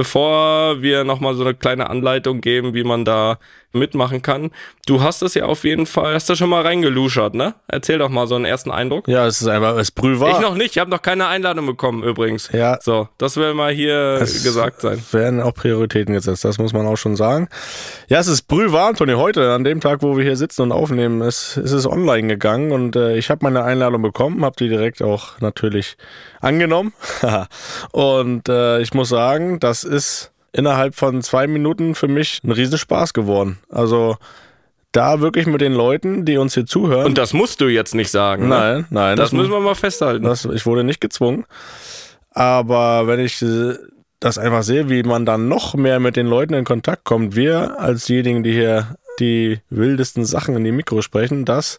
bevor wir nochmal so eine kleine Anleitung geben, wie man da mitmachen kann, du hast das ja auf jeden Fall, hast da schon mal reingeluschert, ne? Erzähl doch mal so einen ersten Eindruck. Ja, es ist einfach, es Brühwahr. Ich noch nicht, ich habe noch keine Einladung bekommen übrigens. Ja. So, das will mal hier es gesagt sein. Werden auch Prioritäten gesetzt, das muss man auch schon sagen. Ja, es ist brühwarm, Toni, heute, an dem Tag, wo wir hier sitzen und aufnehmen, ist, ist es online gegangen und äh, ich habe meine Einladung bekommen, habe die direkt auch natürlich angenommen und äh, ich muss sagen, das ist innerhalb von zwei Minuten für mich ein Riesenspaß geworden. Also da wirklich mit den Leuten, die uns hier zuhören. Und das musst du jetzt nicht sagen. Nein, ne? nein. Das, das müssen wir mal festhalten. Das, ich wurde nicht gezwungen. Aber wenn ich das einfach sehe, wie man dann noch mehr mit den Leuten in Kontakt kommt, wir als diejenigen, die hier die wildesten Sachen in die Mikro sprechen, das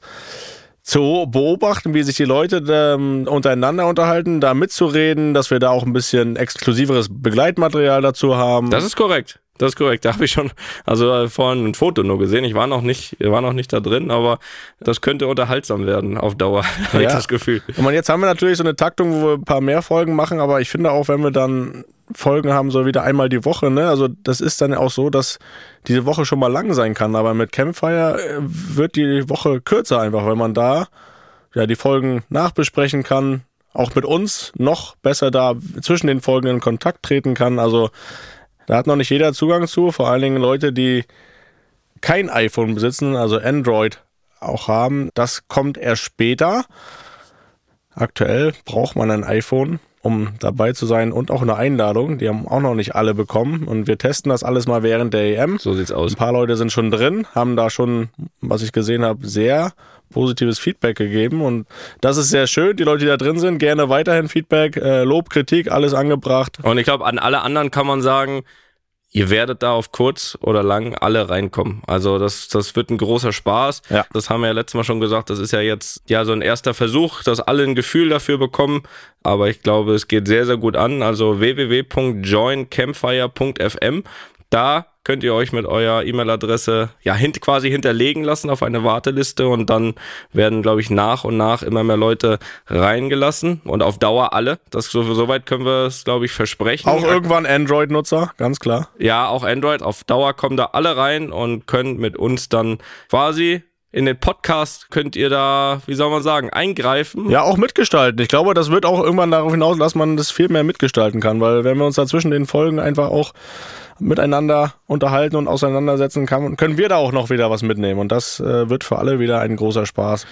zu beobachten, wie sich die Leute ähm, untereinander unterhalten, da mitzureden, dass wir da auch ein bisschen exklusiveres Begleitmaterial dazu haben. Das ist korrekt. Das ist korrekt. Da habe ich schon, also äh, vorhin ein Foto nur gesehen. Ich war noch nicht, war noch nicht da drin, aber das könnte unterhaltsam werden auf Dauer, habe ja. ich das Gefühl. Und jetzt haben wir natürlich so eine Taktung, wo wir ein paar mehr Folgen machen, aber ich finde auch, wenn wir dann Folgen haben, so wieder einmal die Woche, ne? Also das ist dann auch so, dass diese Woche schon mal lang sein kann, aber mit Campfire wird die Woche kürzer einfach, weil man da ja die Folgen nachbesprechen kann, auch mit uns noch besser da zwischen den Folgen in Kontakt treten kann. Also da hat noch nicht jeder Zugang zu, vor allen Dingen Leute, die kein iPhone besitzen, also Android auch haben. Das kommt erst später. Aktuell braucht man ein iPhone. um dabei zu sein und auch eine Einladung. Die haben auch noch nicht alle bekommen und wir testen das alles mal während der E M. So sieht's aus. Ein paar Leute sind schon drin, haben da schon, was ich gesehen habe, sehr positives Feedback gegeben und das ist sehr schön. Die Leute, die da drin sind, gerne weiterhin Feedback, äh, Lob, Kritik, alles angebracht. Und ich glaube, an alle anderen kann man sagen, ihr werdet da auf kurz oder lang alle reinkommen. Also das, das wird ein großer Spaß. Ja. Das haben wir ja letztes Mal schon gesagt. Das ist ja jetzt ja so ein erster Versuch, dass alle ein Gefühl dafür bekommen. Aber ich glaube, es geht sehr, sehr gut an. Also w w w punkt join campfire punkt f m. Da könnt ihr euch mit eurer E-Mail-Adresse ja hint, quasi hinterlegen lassen auf eine Warteliste und dann werden, glaube ich, nach und nach immer mehr Leute reingelassen und auf Dauer alle. Das so, soweit können wir es, glaube ich, versprechen. Auch irgendwann Android-Nutzer, ganz klar. Ja, auch Android. Auf Dauer kommen da alle rein und können mit uns dann quasi in den Podcast könnt ihr da, wie soll man sagen, eingreifen. Ja, auch mitgestalten. Ich glaube, das wird auch irgendwann darauf hinaus, dass man das viel mehr mitgestalten kann, weil wenn wir uns da zwischen den Folgen einfach auch miteinander unterhalten und auseinandersetzen kann, können wir da auch noch wieder was mitnehmen und das äh, wird für alle wieder ein großer Spaß.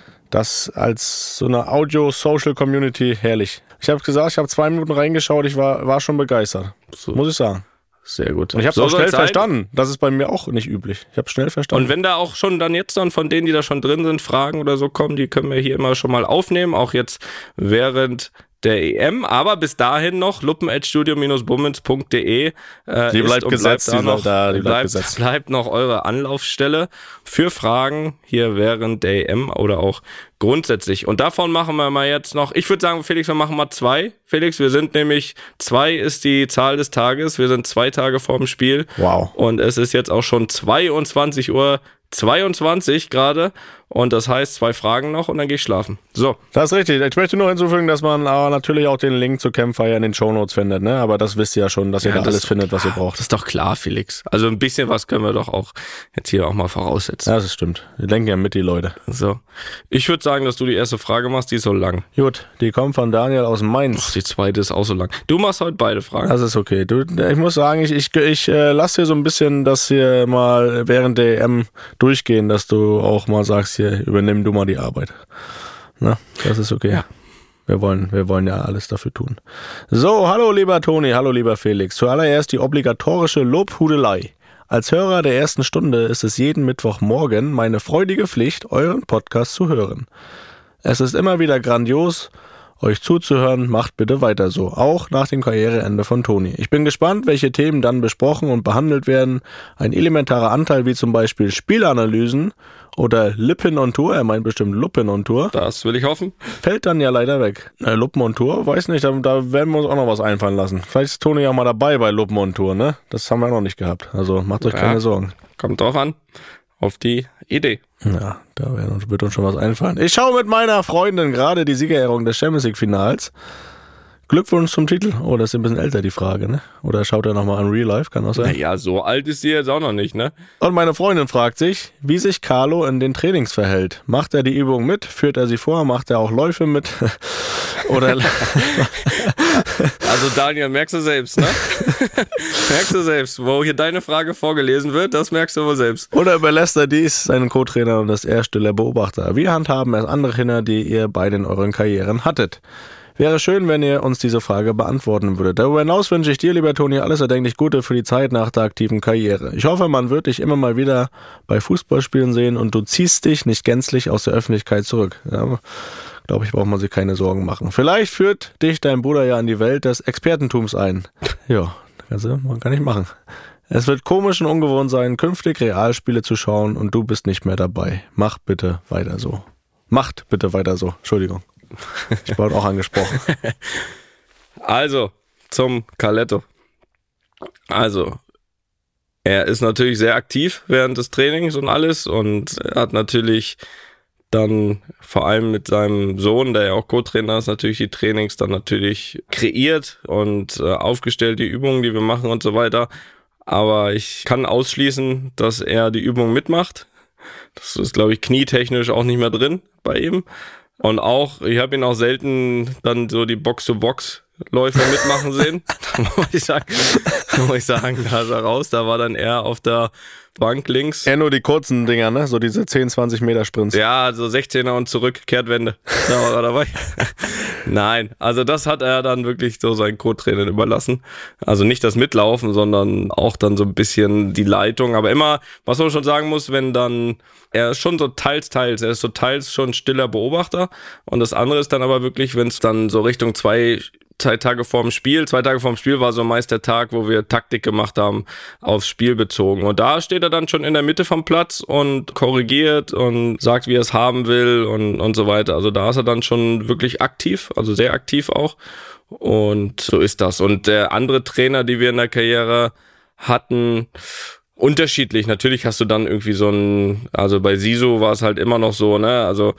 Das als so eine Audio-Social-Community herrlich. Ich habe gesagt, ich habe zwei Minuten reingeschaut, ich war, war schon begeistert, so. Muss ich sagen. Sehr gut. Und ich habe es so auch schnell sein. verstanden. Das ist bei mir auch nicht üblich. Ich habe schnell verstanden. Und wenn da auch schon dann jetzt dann von denen, die da schon drin sind, Fragen oder so kommen, die können wir hier immer schon mal aufnehmen, auch jetzt während der E M, aber bis dahin noch luppen at studio Bindestrich bummens punkt de äh, die bleibt gesetzt, bleibt, da noch, da, die bleibt, bleibt, gesetzt. bleibt noch eure Anlaufstelle für Fragen hier während der E M oder auch grundsätzlich. Und davon machen wir mal jetzt noch, ich würde sagen, Felix, wir machen mal zwei. Felix, wir sind nämlich, zwei ist die Zahl des Tages, wir sind zwei Tage vor dem Spiel. Wow. Und es ist jetzt auch schon zweiundzwanzig Uhr zweiundzwanzig gerade und das heißt zwei Fragen noch und dann gehe ich schlafen. So. Das ist richtig. Ich möchte nur hinzufügen, dass man aber natürlich auch den Link zu Campfire in den Shownotes findet, ne? Aber das wisst ihr ja schon, dass ihr Ja, da das alles findet, was ihr braucht. Das ist doch klar, Felix. Also ein bisschen was können wir doch auch jetzt hier auch mal voraussetzen. Ja, das stimmt. Die denken ja mit, die Leute. So. Ich würde sagen, dass du die erste Frage machst, die ist so lang. Gut, die kommt von Daniel aus Mainz. Ach, die zweite ist auch so lang. Du machst heute beide Fragen. Das ist okay. Du, ich muss sagen, ich, ich, ich äh, lasse dir so ein bisschen das hier mal während der E M durchgehen, dass du auch mal sagst, hier, übernimm du mal die Arbeit. Na, das ist okay. Ja. Wir wollen, wir wollen ja alles dafür tun. So, hallo lieber Toni, hallo lieber Felix. Zuallererst die obligatorische Lobhudelei. Als Hörer der ersten Stunde ist es jeden Mittwochmorgen meine freudige Pflicht, euren Podcast zu hören. Es ist immer wieder grandios, euch zuzuhören, macht bitte weiter so, auch nach dem Karriereende von Toni. Ich bin gespannt, welche Themen dann besprochen und behandelt werden. Ein elementarer Anteil wie zum Beispiel Spielanalysen oder Lippen on Tour, er meint bestimmt Luppen on Tour, Das will ich hoffen. fällt dann ja leider weg. Äh, Luppen on Tour, weiß nicht, da, da werden wir uns auch noch was einfallen lassen. Vielleicht ist Toni auch mal dabei bei Luppen on Tour, ne? Das haben wir noch nicht gehabt, also macht euch Ja. keine Sorgen. Kommt drauf an. Auf die Idee. Ja, da wird uns schon was einfallen. Ich schaue mit meiner Freundin gerade die Siegerehrung des Champions League Finals. Glückwunsch zum Titel. Oh, das ist ein bisschen älter, die Frage, ne? Oder schaut er nochmal an Real Life, kann auch sein. Naja, so alt ist sie jetzt auch noch nicht, ne? Und meine Freundin fragt sich, wie sich Carlo in den Trainings verhält. Macht er die Übung mit? Führt er sie vor? Macht er auch Läufe mit? Oder Also Daniel, merkst du selbst, ne? Merkst du selbst, wo hier deine Frage vorgelesen wird, das merkst du wohl selbst. Oder überlässt er dies seinen Co-Trainer und das eher stiller Beobachter? Wie handhaben es andere Kinder, die ihr beide in euren Karrieren hattet? Wäre schön, wenn ihr uns diese Frage beantworten würdet. Darüber hinaus wünsche ich dir, lieber Toni, alles erdenklich Gute für die Zeit nach der aktiven Karriere. Ich hoffe, man wird dich immer mal wieder bei Fußballspielen sehen und du ziehst dich nicht gänzlich aus der Öffentlichkeit zurück. Ja, glaube ich, braucht man sich keine Sorgen machen. Vielleicht führt dich dein Bruder ja in die Welt des Expertentums ein. Ja, also, man kann nicht machen. Es wird komisch und ungewohnt sein, künftig Realspiele zu schauen und du bist nicht mehr dabei. Mach bitte weiter so. Macht bitte weiter so. Entschuldigung. Ich wurde auch angesprochen. Also, zum Carletto. Also, er ist natürlich sehr aktiv während des Trainings und alles und er hat natürlich dann vor allem mit seinem Sohn, der ja auch Co-Trainer ist, natürlich die Trainings dann natürlich kreiert und äh, aufgestellt, die Übungen, die wir machen und so weiter. Aber ich kann ausschließen, dass er die Übung mitmacht. Das ist, glaube ich, knietechnisch auch nicht mehr drin bei ihm. Und auch, ich habe ihn auch selten dann so die Box-to-Box Läufe mitmachen sehen. Da muss ich sagen, da muss ich sagen, da ist er raus. Da war dann er auf der Bank links. Eher nur die kurzen Dinger, ne? So diese zehn, zwanzig Meter Sprints. Ja, also sechzehner und zurück, Kehrtwende. Da war er dabei. Nein, also das hat er dann wirklich so seinen Co-Trainern überlassen. Also nicht das Mitlaufen, sondern auch dann so ein bisschen die Leitung. Aber immer, was man schon sagen muss, wenn dann, er ist schon so teils, teils, er ist so teils schon stiller Beobachter. Und das andere ist dann aber wirklich, wenn es dann so Richtung zwei Zwei Tage vorm Spiel. Zwei Tage vorm Spiel war so meist der Tag, wo wir Taktik gemacht haben, aufs Spiel bezogen. Und da steht er dann schon in der Mitte vom Platz und korrigiert und sagt, wie er es haben will und, und so weiter. Also da ist er dann schon wirklich aktiv, also sehr aktiv auch. Und so ist das. Und der andere Trainer, die wir in der Karriere hatten, unterschiedlich. Natürlich hast du dann irgendwie so ein, also bei Sisu war es halt immer noch so, ne, also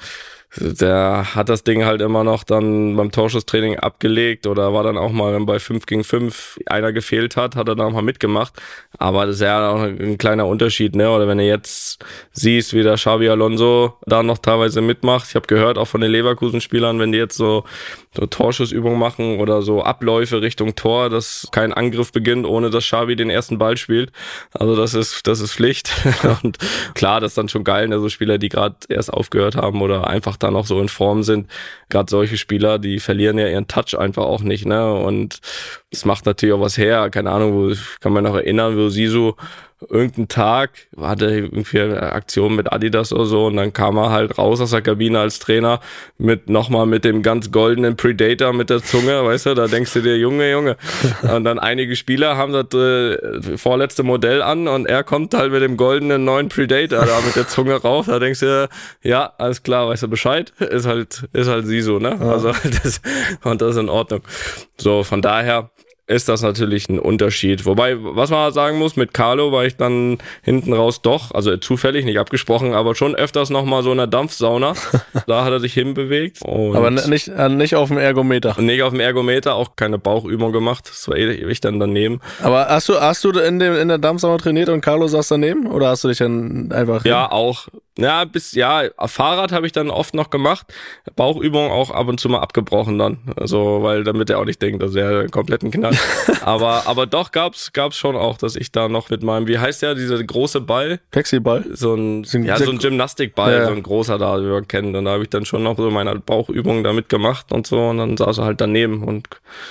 der hat das Ding halt immer noch dann beim Torschusstraining abgelegt oder war dann auch mal, wenn bei fünf gegen fünf einer gefehlt hat, hat er da mal mitgemacht. Aber das ist ja auch ein kleiner Unterschied, ne? Oder wenn du jetzt siehst, wie der Xabi Alonso da noch teilweise mitmacht. Ich habe gehört, auch von den Leverkusen-Spielern, wenn die jetzt so, so Torschussübungen machen oder so Abläufe Richtung Tor, dass kein Angriff beginnt, ohne dass Xabi den ersten Ball spielt. Also das ist, das ist Pflicht. Und klar, das ist dann schon geil, ne? So Spieler, die gerade erst aufgehört haben oder einfach da noch so in Form sind. Gerade solche Spieler, die verlieren ja ihren Touch einfach auch nicht, ne? Und es macht natürlich auch was her. Keine Ahnung, wo, kann man noch erinnern, wo Sisu irgendeinen Tag hatte irgendwie eine Aktion mit Adidas oder so und dann kam er halt raus aus der Kabine als Trainer mit nochmal mit dem ganz goldenen Predator mit der Zunge, weißt du, da denkst du dir, Junge, Junge. Und dann einige Spieler haben das äh, vorletzte Modell an und er kommt halt mit dem goldenen neuen Predator da mit der Zunge rauf, da denkst du dir, ja, alles klar, weißt du Bescheid, ist halt, ist halt Sisu, ne? Ja. Also das, und das ist in Ordnung. So, von daher ist das natürlich ein Unterschied. Wobei, was man sagen muss, mit Carlo war ich dann hinten raus doch, also zufällig, nicht abgesprochen, aber schon öfters nochmal so in der Dampfsauna. Da hat er sich hinbewegt. Und aber nicht, nicht auf dem Ergometer. Nicht auf dem Ergometer, auch keine Bauchübung gemacht. Das war ewig dann daneben. Aber hast du, hast du in, dem, in der Dampfsauna trainiert und Carlo saß daneben? Oder hast du dich dann einfach... Ja, hin? auch. Ja, bis, ja, Fahrrad habe ich dann oft noch gemacht. Bauchübung auch ab und zu mal abgebrochen dann. Also, weil damit er auch nicht denkt, dass er einen kompletten Knall. aber, aber doch gab's, gab's schon auch, dass ich da noch mit meinem, wie heißt der, dieser große Ball? Plexiball? So ein, ja, so ein Gymnastikball, ja, ja. So ein großer da, wie wir kennen. Und da habe ich dann schon noch so meine Bauchübungen da mitgemacht und so. Und dann saß er halt daneben und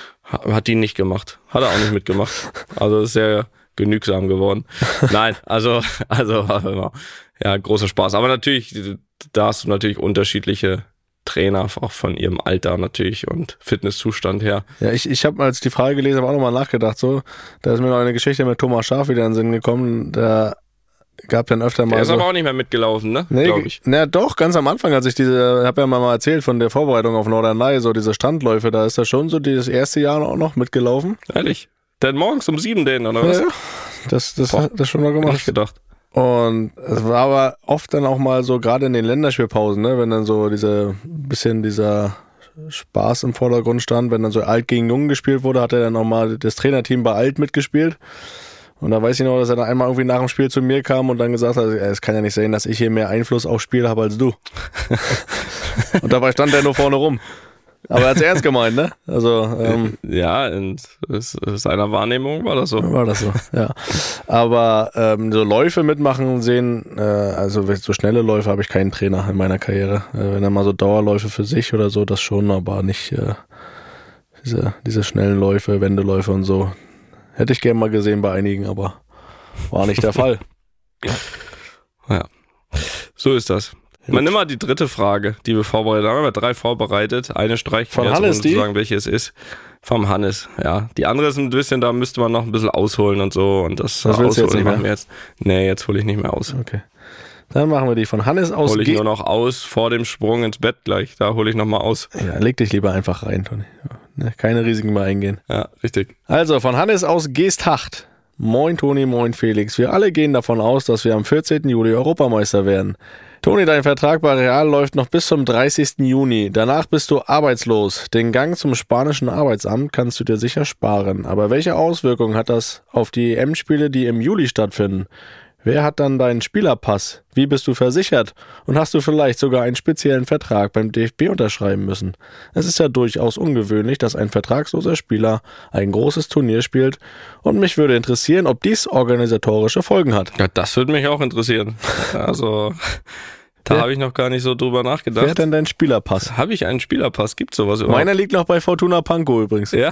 hat die nicht gemacht. Hat er auch nicht mitgemacht. Also, ist sehr genügsam geworden. Nein, also, also, ja, großer Spaß. Aber natürlich, da hast du natürlich unterschiedliche Trainer, auch von ihrem Alter natürlich und Fitnesszustand her. Ja, ich, ich habe, als ich die Frage gelesen habe, auch nochmal nachgedacht, so, da ist mir noch eine Geschichte mit Thomas Schaaf wieder in den Sinn gekommen, der gab dann öfter mal. Der ist so, aber auch nicht mehr mitgelaufen, ne? Nee, glaube ich. Na doch, ganz am Anfang, als ich diese, habe ja mal erzählt von der Vorbereitung auf Norderney, so diese Strandläufe, da ist er schon so dieses erste Jahr auch noch mitgelaufen. Ehrlich? Denn morgens um sieben den, oder was? Ja, das, das hat das schon mal gemacht. Hab ich gedacht. Und es war aber oft dann auch mal so, gerade in den Länderspielpausen, ne, wenn dann so diese, bisschen dieser Spaß im Vordergrund stand, wenn dann so Alt gegen Jung gespielt wurde, hat er dann nochmal das Trainerteam bei Alt mitgespielt. Und da weiß ich noch, dass er dann einmal irgendwie nach dem Spiel zu mir kam und dann gesagt hat, es kann ja nicht sein, dass ich hier mehr Einfluss aufs Spiel habe als du. Und dabei stand er nur vorne rum. Aber er hat's ernst gemeint, ne? Also, ähm, ja, in seiner Wahrnehmung war das so. War das so, ja. Aber ähm, so Läufe mitmachen sehen, äh, also so schnelle Läufe habe ich keinen Trainer in meiner Karriere. Äh, wenn er mal so Dauerläufe für sich oder so, das schon, aber nicht äh, diese, diese schnellen Läufe, Wendeläufe und so. Hätte ich gerne mal gesehen bei einigen, aber war nicht der Fall. Ja, so ist das. Man nimm mal die dritte Frage, die wir vorbereitet haben. Wir haben drei vorbereitet. Eine streichen von wir jetzt, Hannes, um zu die? sagen, welche es ist. Vom Hannes, ja. Die andere ist ein bisschen, da müsste man noch ein bisschen ausholen und so. Und das, das willst du jetzt nicht machen mehr? wir jetzt. Nee, jetzt hole ich nicht mehr aus. Okay. Dann machen wir die von Hannes aus. Hole ich nur noch aus vor dem Sprung ins Bett gleich. Da hole ich noch mal aus. Ja, leg dich lieber einfach rein, Toni. Ja, keine Risiken mehr eingehen. Ja, richtig. Also, von Hannes aus Geesthacht. Moin Toni, moin Felix. Wir alle gehen davon aus, dass wir am vierzehnten Juli Europameister werden. Toni, dein Vertrag bei Real läuft noch bis zum dreißigsten Juni. Danach bist du arbeitslos. Den Gang zum spanischen Arbeitsamt kannst du dir sicher sparen. Aber welche Auswirkungen hat das auf die E M-Spiele, die im Juli stattfinden? Wer hat dann deinen Spielerpass? Wie bist du versichert? Und hast du vielleicht sogar einen speziellen Vertrag beim D F B unterschreiben müssen? Es ist ja durchaus ungewöhnlich, dass ein vertragsloser Spieler ein großes Turnier spielt. Und mich würde interessieren, ob dies organisatorische Folgen hat. Ja, das würde mich auch interessieren. Also, da habe ich noch gar nicht so drüber nachgedacht. Wer hat denn deinen Spielerpass? Habe ich einen Spielerpass? Gibt sowas überhaupt? Meiner liegt noch bei Fortuna Pankow übrigens. Ja?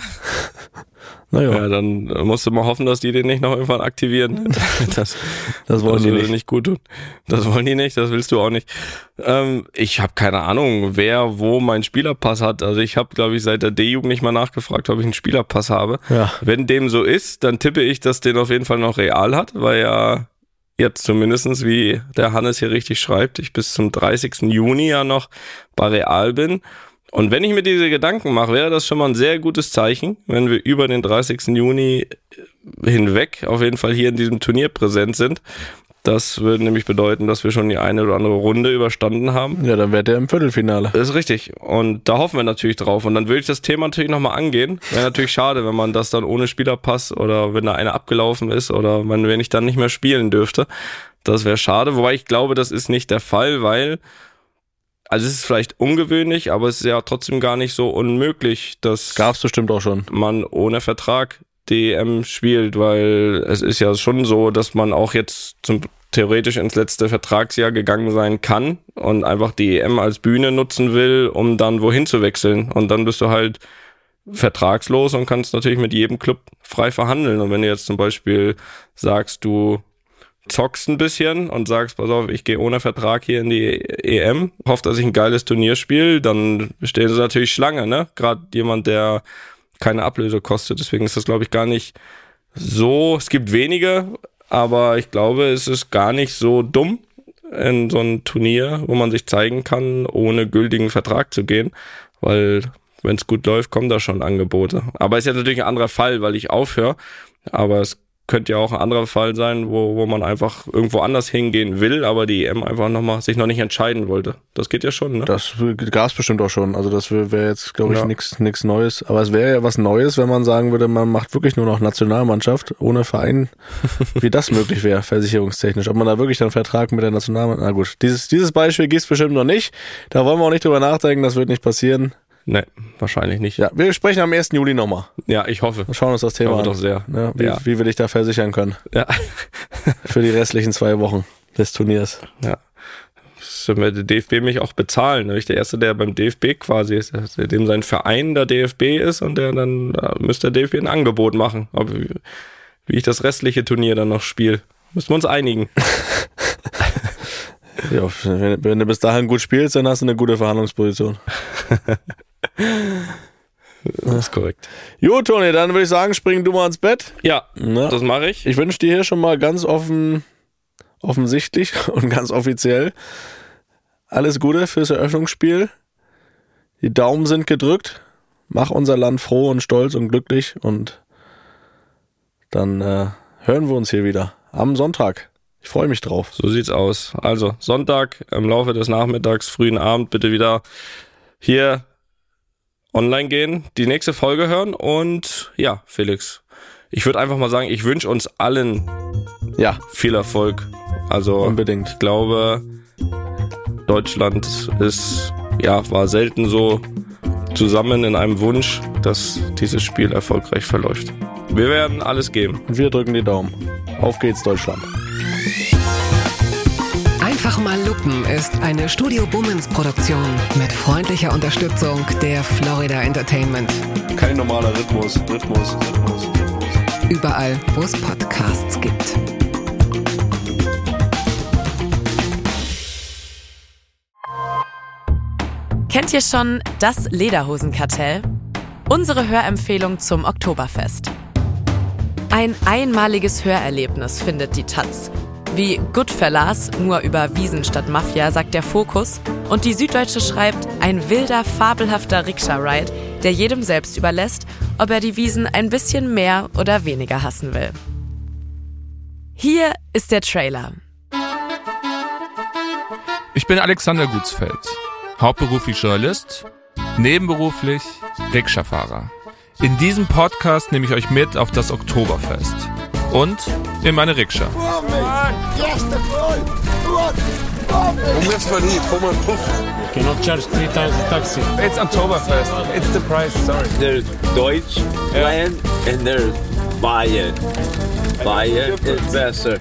Naja. Ja, dann musst du mal hoffen, dass die den nicht noch irgendwann aktivieren. Das, das wollen das die würde nicht. nicht gut tun. Das wollen die nicht, das willst du auch nicht. Ähm, ich habe keine Ahnung, wer wo meinen Spielerpass hat. Also ich habe, glaube ich, seit der D-Jugend nicht mal nachgefragt, ob ich einen Spielerpass habe. Ja. Wenn dem so ist, dann tippe ich, dass den auf jeden Fall noch Real hat, weil ja jetzt zumindestens, wie der Hannes hier richtig schreibt, ich bis zum dreißigsten Juni ja noch bei Real bin. Und wenn ich mir diese Gedanken mache, wäre das schon mal ein sehr gutes Zeichen, wenn wir über den dreißigsten Juni hinweg auf jeden Fall hier in diesem Turnier präsent sind. Das würde nämlich bedeuten, dass wir schon die eine oder andere Runde überstanden haben. Ja, dann wäre der im Viertelfinale. Das ist richtig. Und da hoffen wir natürlich drauf. Und dann würde ich das Thema natürlich nochmal angehen. Wäre natürlich schade, wenn man das dann ohne Spielerpass oder wenn da einer abgelaufen ist oder man, wenn ich dann nicht mehr spielen dürfte. Das wäre schade. Wobei ich glaube, das ist nicht der Fall, weil... Also es ist vielleicht ungewöhnlich, aber es ist ja trotzdem gar nicht so unmöglich, dass Gab's bestimmt auch schon. man ohne Vertrag D E M spielt, weil es ist ja schon so, dass man auch jetzt zum theoretisch ins letzte Vertragsjahr gegangen sein kann und einfach die E M als Bühne nutzen will, um dann wohin zu wechseln. Und dann bist du halt vertragslos und kannst natürlich mit jedem Club frei verhandeln. Und wenn du jetzt zum Beispiel sagst, du zockst ein bisschen und sagst, pass auf, ich gehe ohne Vertrag hier in die E M, hoffe, dass ich ein geiles Turnier spiele, dann stehen sie natürlich Schlange, ne? Gerade jemand, der keine Ablöse kostet. Deswegen ist das, glaube ich, gar nicht so, es gibt wenige, aber ich glaube, es ist gar nicht so dumm, in so ein Turnier, wo man sich zeigen kann, ohne gültigen Vertrag zu gehen, weil wenn es gut läuft, kommen da schon Angebote. Aber ist ja natürlich ein anderer Fall, weil ich aufhöre, aber es könnte ja auch ein anderer Fall sein, wo, wo man einfach irgendwo anders hingehen will, aber die E M einfach noch mal sich noch nicht entscheiden wollte. Das geht ja schon, ne? Das gab's bestimmt auch schon. Also das wäre jetzt, glaube ich, Ja. nichts nichts Neues. Aber es wäre ja was Neues, wenn man sagen würde, man macht wirklich nur noch Nationalmannschaft ohne Verein, wie das möglich wäre, versicherungstechnisch. Ob man da wirklich einen Vertrag mit der Nationalmannschaft... Na gut, dieses, dieses Beispiel gibt's bestimmt noch nicht. Da wollen wir auch nicht drüber nachdenken, das wird nicht passieren. Nee, wahrscheinlich nicht. Ja, wir sprechen am ersten Juli nochmal. Ja, ich hoffe. Wir schauen uns das Ich Thema hoffe an. doch sehr. Ja, wie, Ja. wie wir dich da versichern können Ja. für die restlichen zwei Wochen des Turniers. Ja. Sollen wir der D F B mich auch bezahlen? Bin ich der Erste, der beim D F B quasi ist, der- dem sein Verein der D F B ist und der dann da müsste der D F B ein Angebot machen. Aber wie, wie ich das restliche Turnier dann noch spiele, müssen wir uns einigen. Ja, wenn, wenn du bis dahin gut spielst, dann hast du eine gute Verhandlungsposition. Das ist korrekt. Gut, Toni, dann würde ich sagen, spring du mal ins Bett. Ja, Na? das mache ich. Ich wünsche dir hier schon mal ganz offen, offensichtlich und ganz offiziell alles Gute fürs Eröffnungsspiel. Die Daumen sind gedrückt. Mach unser Land froh und stolz und glücklich und dann äh, hören wir uns hier wieder am Sonntag. Ich freue mich drauf. So sieht's aus. Also Sonntag im Laufe des Nachmittags, frühen Abend bitte wieder hier online gehen, die nächste Folge hören und ja, Felix, ich würde einfach mal sagen, ich wünsche uns allen Ja, viel Erfolg. Also unbedingt. ich glaube, Deutschland ist, ja, war selten so zusammen in einem Wunsch, dass dieses Spiel erfolgreich verläuft. Wir werden alles geben. Und wir drücken die Daumen. Auf geht's, Deutschland. Einfach mal Lupen ist eine Studio Bummens Produktion mit freundlicher Unterstützung der Florida Entertainment. Kein normaler Rhythmus. Rhythmus, Rhythmus, Rhythmus. Überall, wo es Podcasts gibt. Kennt ihr schon das Lederhosenkartell? Unsere Hörempfehlung zum Oktoberfest. Ein einmaliges Hörerlebnis findet die Taz. Wie Goodfellas, nur über Wiesen statt Mafia, sagt der Fokus. Und die Süddeutsche schreibt, ein wilder, fabelhafter Rikscha-Ride, der jedem selbst überlässt, ob er die Wiesen ein bisschen mehr oder weniger hassen will. Hier ist der Trailer. Ich bin Alexander Gutsfeld, hauptberuflich Journalist, nebenberuflich Rikscha-Fahrer. In diesem Podcast nehme ich euch mit auf das Oktoberfest und in meine Rikscha. Yes, the goal. Come on. Wo müssen wir hin? Komm mal, puff. Cannot charge three times the taxi. It's Oktoberfest. It's the price, sorry. There's Deutsch land and there's Bayern. Bayern is besser.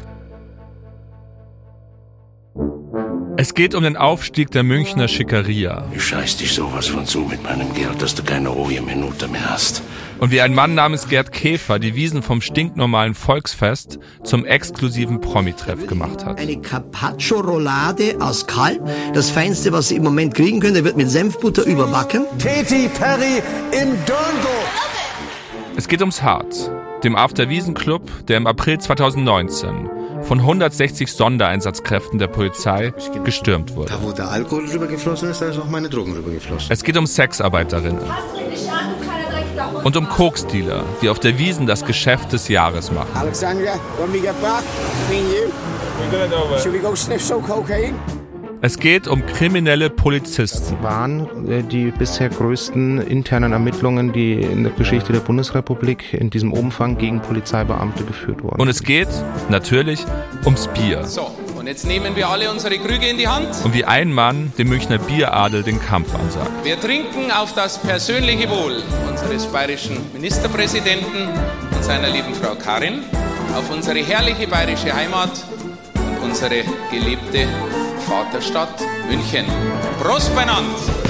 Es geht um den Aufstieg der Münchner Schickeria. Ich scheiß dich sowas von zu mit meinem Geld, dass du keine ruhige Minute mehr hast. Und wie ein Mann namens Gerd Käfer die Wiesn vom stinknormalen Volksfest zum exklusiven Promi-Treff gemacht hat. Eine Carpaccio-Roulade aus Kalb, das Feinste, was Sie im Moment kriegen können, der wird mit Senfbutter überbacken. Katy Perry im Dirndl. Es geht ums Harz, dem After-Wiesn-Club, der im April zweitausendneunzehn von hundertsechzig Sondereinsatzkräften der Polizei gestürmt wurde. Da, wo der Alkohol rübergeflossen ist, da ist auch meine Drogen rübergeflossen. Es geht um Sexarbeiterinnen und um Koksdealer, die auf der Wiesn das Geschäft des Jahres machen. Alexandria, when we get back, me and you, we're gonna do it. Should we go sniff some cocaine? Es geht um kriminelle Polizisten. Waren die bisher größten internen Ermittlungen, die in der Geschichte der Bundesrepublik in diesem Umfang gegen Polizeibeamte geführt wurden. Und es geht, natürlich, ums Bier. So, und jetzt nehmen wir alle unsere Krüge in die Hand. Und wie ein Mann dem Münchner Bieradel den Kampf ansagt. Wir trinken auf das persönliche Wohl unseres bayerischen Ministerpräsidenten und seiner lieben Frau Karin, auf unsere herrliche bayerische Heimat und unsere geliebte Vaterstadt München. Prost beieinander!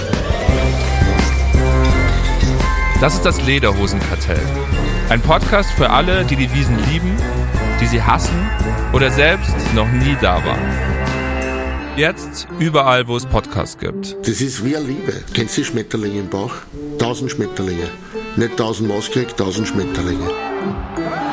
Das ist das Lederhosenkartell. Ein Podcast für alle, die die Wiesn lieben, die sie hassen oder selbst noch nie da waren. Jetzt überall, wo es Podcasts gibt. Das ist wie eine Liebe. Kennst du Schmetterlinge im Bauch? Tausend Schmetterlinge. Nicht tausend Mauskrieg, tausend Schmetterlinge.